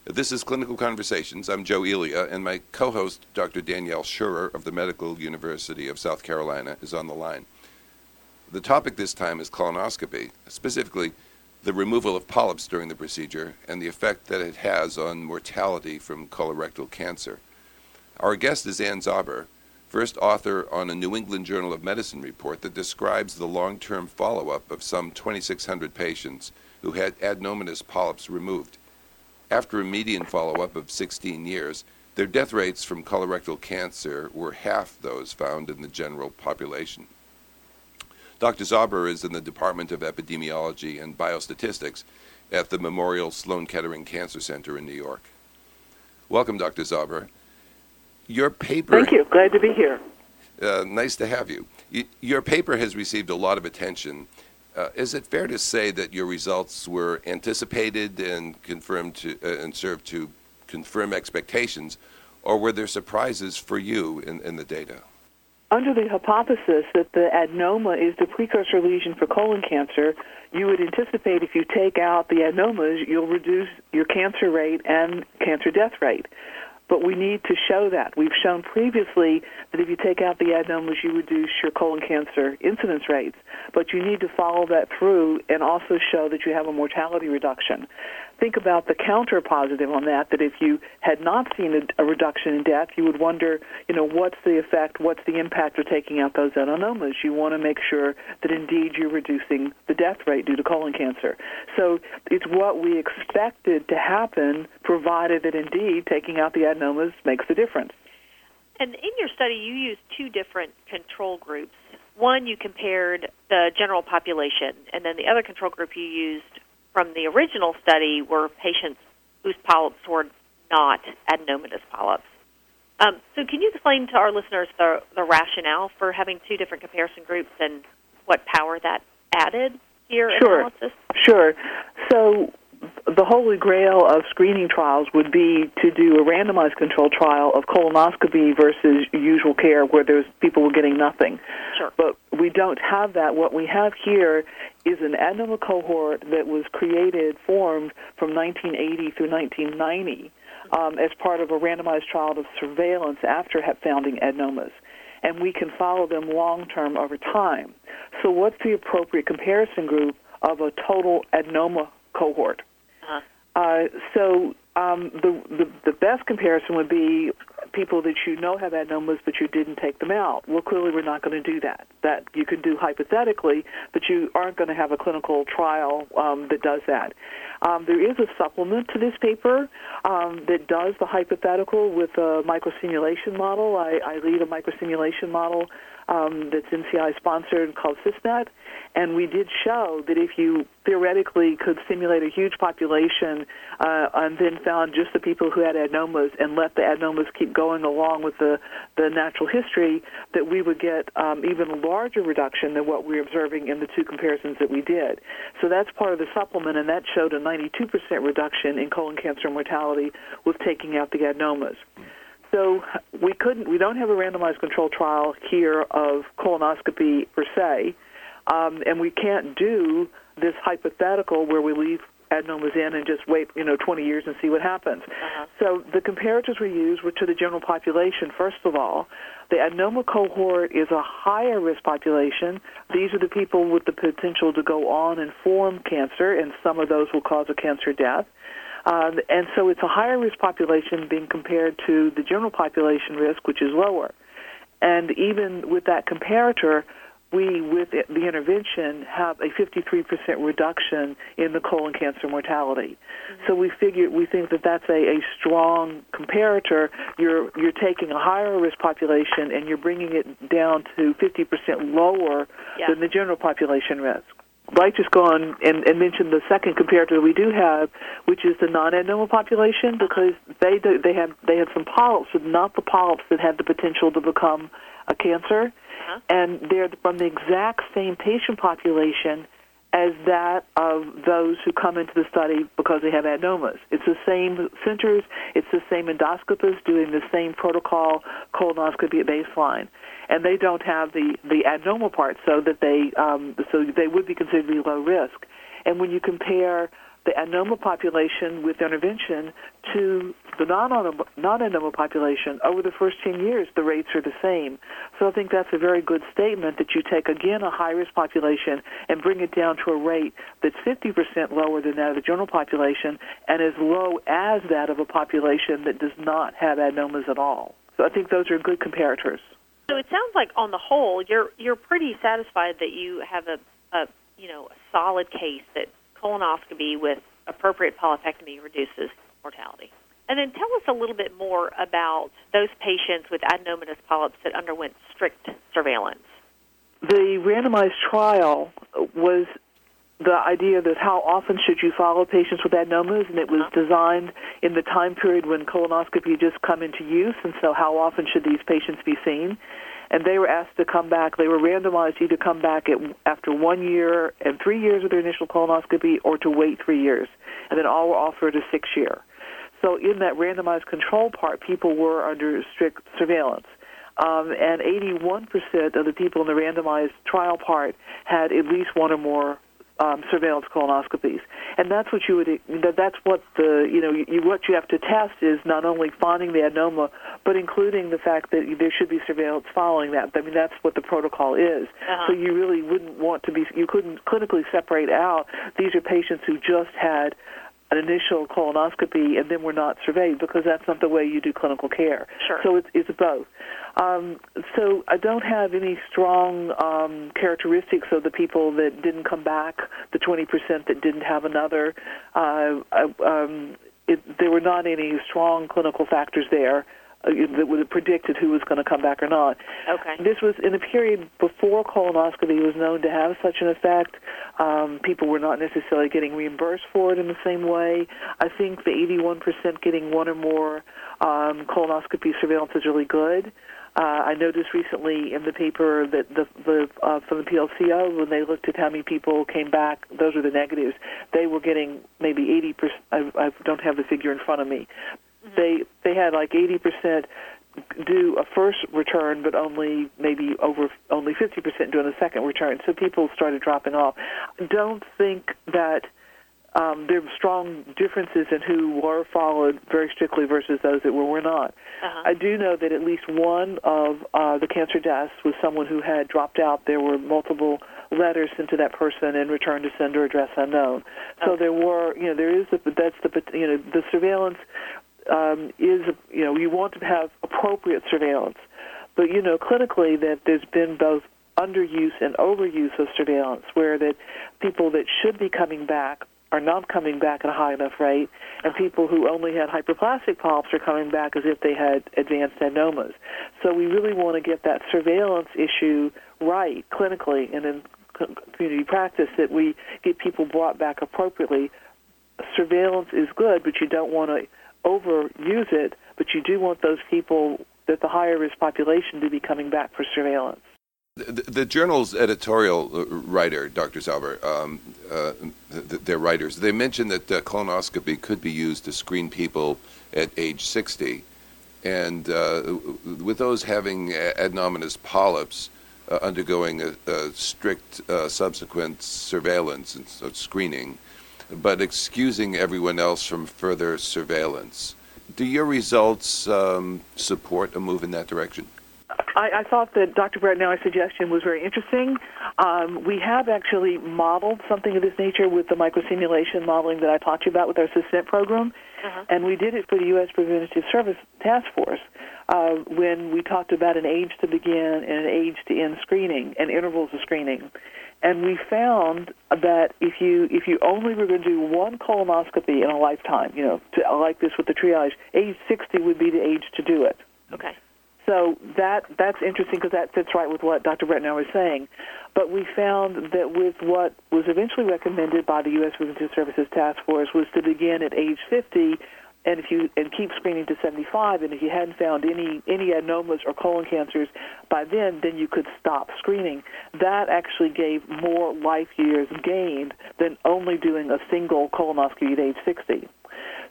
This is Clinical Conversations. I'm Joe Elia, and my co-host, Dr. Danielle Schurer of the Medical University of South Carolina, is on the line. The topic this time is colonoscopy, specifically the removal of polyps during the procedure and the effect that it has on mortality from colorectal cancer. Our guest is Ann Zauber, first author on a New England Journal of Medicine report that describes the long-term follow-up of some 2,600 patients who had adenomatous polyps removed. After a median follow-up of 16 years, their death rates from colorectal cancer were half those found in the general population. Dr. Zauber is in the Department of Epidemiology and Biostatistics at the Memorial Sloan Kettering Cancer Center in New York. Welcome, Dr. Zauber. Your paper... Thank you. Glad to be here. Nice to have you. Your paper has received a lot of attention. Is it fair to say that your results were anticipated and confirmed and served to confirm expectations, or were there surprises for you in the data? Under the hypothesis that the adenoma is the precursor lesion for colon cancer, you would anticipate if you take out the adenomas, you'll reduce your cancer rate and cancer death rate. But we need to show that. We've shown previously that if you take out the adenomas, you reduce your colon cancer incidence rates. But you need to follow that through and also show that you have a mortality reduction. Think about the counter positive on that if you had not seen a reduction in death, you would wonder, what's the effect, what's the impact of taking out those adenomas? You want to make sure that indeed you're reducing the death rate due to colon cancer. So it's what we expected to happen, provided that indeed taking out the adenomas makes a difference. And in your study, you used two different control groups. One, you compared the general population, and then the other control group you used from the original study were patients whose polyps were not adenomatous polyps. So can you explain to our listeners the rationale for having two different comparison groups and what power that added here in analysis? Sure. So the holy grail of screening trials would be to do a randomized control trial of colonoscopy versus usual care where people were getting nothing. Sure. But we don't have that. What we have here is an adenoma cohort that was formed from 1980 through 1990 as part of a randomized trial of surveillance after founding adenomas. And we can follow them long-term over time. So what's the appropriate comparison group of a total adenoma cohort? The best comparison would be people that have adenomas but you didn't take them out. Well, clearly we're not going to do that. That you can do hypothetically, but you aren't going to have a clinical trial that does that. There is a supplement to this paper that does the hypothetical with a microsimulation model. I lead a microsimulation model that's NCI-sponsored called CISNET, and we did show that if you theoretically could simulate a huge population and then found just the people who had adenomas and let the adenomas keep going along with the natural history, that we would get even larger reduction than what we're observing in the two comparisons that we did. So that's part of the supplement, and that showed a 92% reduction in colon cancer mortality with taking out the adenomas. So we don't have a randomized control trial here of colonoscopy per se, and we can't do this hypothetical where we leave adenomas in and just wait, 20 years and see what happens. Uh-huh. So the comparators we used were to the general population, first of all. The adenoma cohort is a higher risk population. These are the people with the potential to go on and form cancer, and some of those will cause a cancer death. And so it's a higher risk population being compared to the general population risk, which is lower. And even with that comparator, we, with the intervention, have a 53% reduction in the colon cancer mortality. Mm-hmm. So we think that that's a strong comparator. You're taking a higher risk population and you're bringing it down to 50% lower than the general population risk. I'd like to just go on and mention the second comparator we do have, which is the non-adenoma population, because they had some polyps, but not the polyps that had the potential to become a cancer, and they're from the exact same patient population as that of those who come into the study because they have adenomas. It's the same centers, it's the same endoscopists doing the same protocol colonoscopy at baseline. And they don't have the adenoma part, so that they would be considered to be low risk. And when you compare the adenoma population with intervention to the non-adenoma population, over the first 10 years, the rates are the same. So I think that's a very good statement that you take, again, a high-risk population and bring it down to a rate that's 50% lower than that of the general population and as low as that of a population that does not have adenomas at all. So I think those are good comparators. So it sounds like, on the whole, you're pretty satisfied that you have a solid case that colonoscopy with appropriate polypectomy reduces mortality. And then tell us a little bit more about those patients with adenomatous polyps that underwent strict surveillance. The randomized trial was the idea that how often should you follow patients with adenomas, and it was designed in the time period when colonoscopy had just come into use, and so how often should these patients be seen? And they were asked to come back. They were randomized to either come back after 1 year and 3 years of their initial colonoscopy or to wait 3 years, and then all were offered a 6-year. So in that randomized control part, people were under strict surveillance. And 81% of the people in the randomized trial part had at least one or more surveillance colonoscopies, and that's what you would. That's what what you have to test is not only finding the adenoma, but including the fact that there should be surveillance following that. I mean, that's what the protocol is. So you really wouldn't want to be. You couldn't clinically separate out. These are patients who just had an initial colonoscopy and then were not surveyed, because that's not the way you do clinical care. Sure. So it's both. So I don't have any strong characteristics of the people that didn't come back, the 20% that didn't have another. There were not any strong clinical factors there that would have predicted who was going to come back or not. Okay. This was in a period before colonoscopy was known to have such an effect. People were not necessarily getting reimbursed for it in the same way. I think the 81% getting one or more colonoscopy surveillance is really good. I noticed recently in the paper that from the PLCO, when they looked at how many people came back, those are the negatives. They were getting maybe 80%. I don't have the figure in front of me. They had like 80% do a first return, but only 50% doing a second return. So people started dropping off. I don't think that there were strong differences in who were followed very strictly versus those that were not. I do know that at least one of the cancer deaths was someone who had dropped out. There were multiple letters sent to that person and returned to sender address unknown. So there were, the surveillance is, you want to have appropriate surveillance. But, clinically that there's been both underuse and overuse of surveillance, where that people that should be coming back are not coming back at a high enough rate, and people who only had hyperplastic polyps are coming back as if they had advanced adenomas. So we really want to get that surveillance issue right clinically and in community practice, that we get people brought back appropriately. Surveillance is good, but you don't want to overuse it, but you do want those people, that the higher risk population, to be coming back for surveillance. The journal's editorial writer, Dr. Zauber, their writers, they mentioned that colonoscopy could be used to screen people at age 60. And with those having adenomatous polyps undergoing a strict subsequent surveillance and screening, but excusing everyone else from further surveillance. Do your results support a move in that direction? I thought that Dr. Bretnauer's suggestion was very interesting. We have actually modeled something of this nature with the microsimulation modeling that I talked to you about with our SUSCENT program, and we did it for the U.S. Preventative Service Task Force when we talked about an age to begin and an age to end screening and intervals of screening. And we found that if you only were going to do one colonoscopy in a lifetime, like this with the triage, age 60 would be the age to do it. Okay. So that's interesting, because that fits right with what Dr. Bretnauer was saying. But we found that with what was eventually recommended by the U.S. Preventive Services Task Force was to begin at age 50 and keep screening to 75, and if you hadn't found any adenomas or colon cancers by then you could stop screening. That actually gave more life years gained than only doing a single colonoscopy at age 60.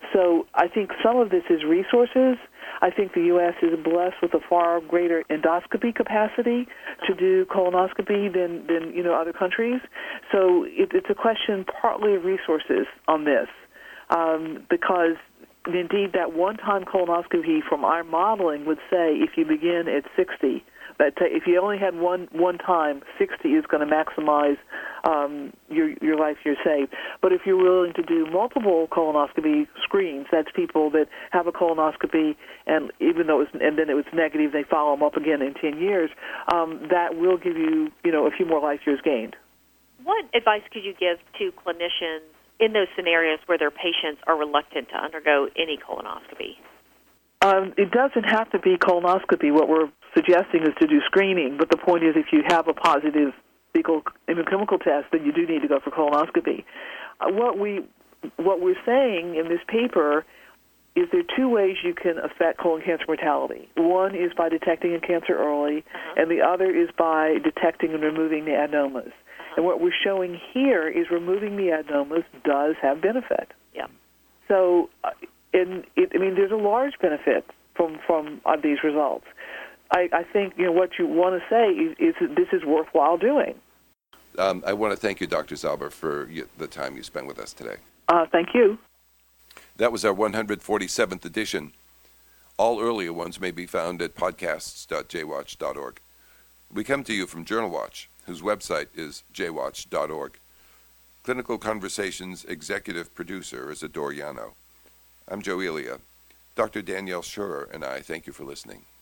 So I think some of this is resources. I think the U.S. is blessed with a far greater endoscopy capacity to do colonoscopy than other countries. So it's a question partly of resources on this, because indeed that one-time colonoscopy from our modeling would say if you begin at 60, that if you only had one time, 60 is going to maximize your life years saved. But if you're willing to do multiple colonoscopy screens, that's people that have a colonoscopy, and even though then it was negative, they follow them up again in 10 years. That will give you a few more life years gained. What advice could you give to clinicians in those scenarios where their patients are reluctant to undergo any colonoscopy? It doesn't have to be colonoscopy. What we're suggesting is to do screening, but the point is if you have a positive fecal immunochemical test, then you do need to go for colonoscopy. What we're saying in this paper is there are two ways you can affect colon cancer mortality. One is by detecting a cancer early, and the other is by detecting and removing the adenomas. And what we're showing here is removing the adenomas does have benefit. Yeah. So, there's a large benefit from these results. I think what you want to say is that this is worthwhile doing. I want to thank you, Dr. Zauber, for the time you spent with us today. Thank you. That was our 147th edition. All earlier ones may be found at podcasts.jwatch.org. We come to you from Journal Watch, whose website is jwatch.org. Clinical Conversations executive producer is Adore Yano. I'm Joe Elia. Dr. Danielle Schurer and I thank you for listening.